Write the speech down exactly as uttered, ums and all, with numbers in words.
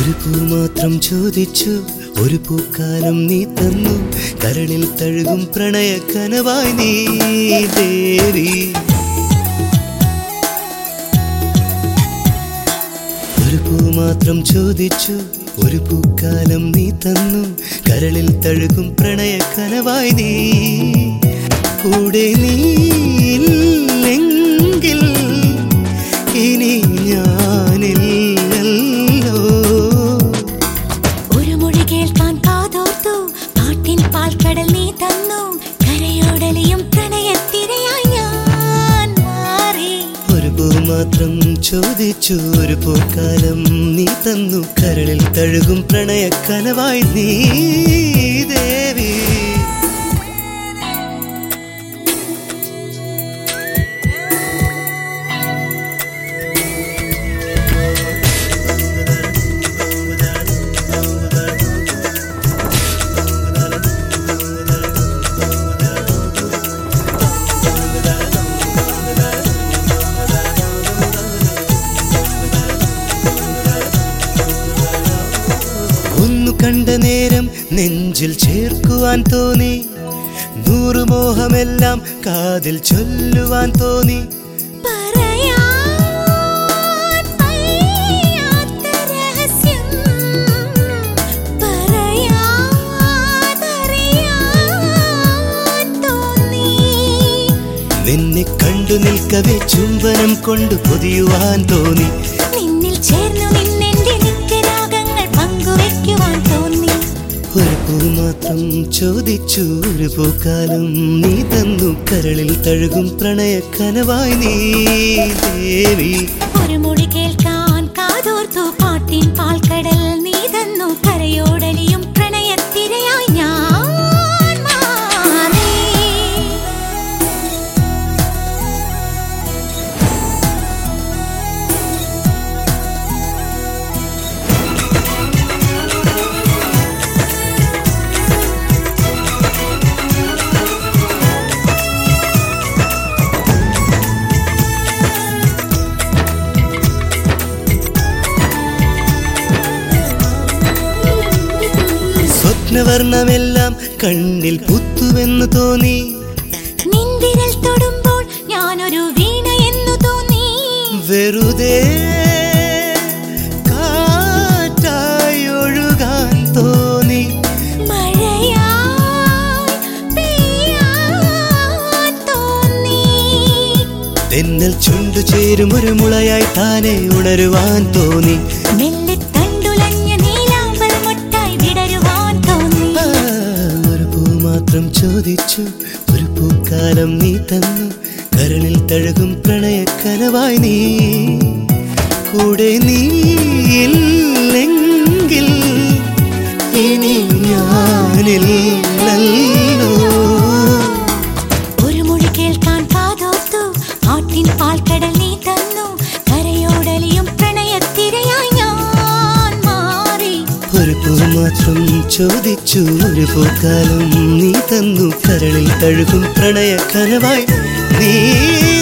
ഒരു പൂ മാത്രം ചോദിച്ചു, ഒരു പൂക്കാലം നീ തന്നു, കരളിൽ തഴുകും പ്രണയ കനവായി നീ ദേവി. ഒരു പൂ മാത്രം ചോദിച്ചു, ഒരു പൂക്കാലം നീ തന്നു, കരളിൽ തഴുകും പ്രണയ കനവായി നീ. കൂടെ നീയില്ലെങ്കിൽ ഇനി ഞാനില്ലല്ലോ. ഒരു മൊഴി കേൾക്കാൻ കാതോർത്തു, പാട്ടിൻ പാൽക്കടൽ നീ തന്നു, കരയോടലിയും പ്രണയത്തിരയായി ഞാൻ മാറി. ഒരു പൂ മാത്രം ചോദിച്ചു, ഒരു പൂക്കാലം നീ തന്നു, കരളിൽ തഴുകും പ്രണയ കനവായി നീ ദേവി. ഒന്നു കണ്ട നേരം നെഞ്ചിൽ ചേർക്കുവാൻ തോന്നി, നൂറു മോഹമെല്ലാം കാതിൽ ചൊല്ലുവാൻ തോന്നി. നിന്നെ കണ്ടു നിൽക്കവേ ചുംബനം കൊണ്ട് പൊതിയുവാൻ തോന്നി. നിന്നിൽ ചേർന്നു നിന്നെന്റെ നിത്യരാഗങ്ങൾ പങ്കുവയ്ക്കുവാൻ തോന്നി. ഒരു പൂ മാത്രം ചോദിച്ചു, ഒരു പൂക്കാലം നീ തന്നു, കരളിൽ തഴുകും പ്രണയ കനവായി നീ ദേവി. ഒരു മൊഴി കേൾക്കാൻ കാതോർത്തു, പാട്ടിൻ പാൽക്കടൽ നീ തന്നു, കരയോടലിയും പ്രണയത്തിരയായി ഞാൻ മാറി. സ്വപ്നവർണ്ണമെല്ലാം കണ്ണിൽ പുത്തുവെന്നു തോന്നി. നിൻവിരൽ തൊടുമ്പോൾ ഞാനൊരു വീണ എന്നു തോന്നി. വെറുതെ കാറ്റായി ഒഴുകാൻ തോന്നി. മഴയായി പെയ്യാൻ തോന്നി. തെന്നൽ ചുണ്ടു ചേരും ഒരു മുളയായി താനെ ഉണരുവാൻ തോന്നി. മെല്ലെ തണ്ടുലഞ്ഞ നീലാമ്പൽ മൊട്ടായി വിടരുവാൻ തോന്നി. ഒരു പൂ മാത്രം ചോദിച്ചു, ഒരു പൂക്കാലം നീ തന്നു, കരളിൽ തഴുകും പ്രണയ കനവായി നീ. കൂടെ നീയില്ലെങ്കിൽ ഇനി ഞാനില്ലല്ലോ. ഒരു മൊഴി കേൾക്കാൻ കാതോർത്തു, പാട്ടിൻ പാൽക്കടൽ നീ തന്നു, കരയോടലിയും പ്രണയത്തിരയായി ഞാൻ മാറി. ഒരു പൂ മാത്രം ചോദിച്ചു, ഒരു പൂക്കാലം നീ തന്നു, കരളിൽ തഴുകും പ്രണയ കനവായി നീ.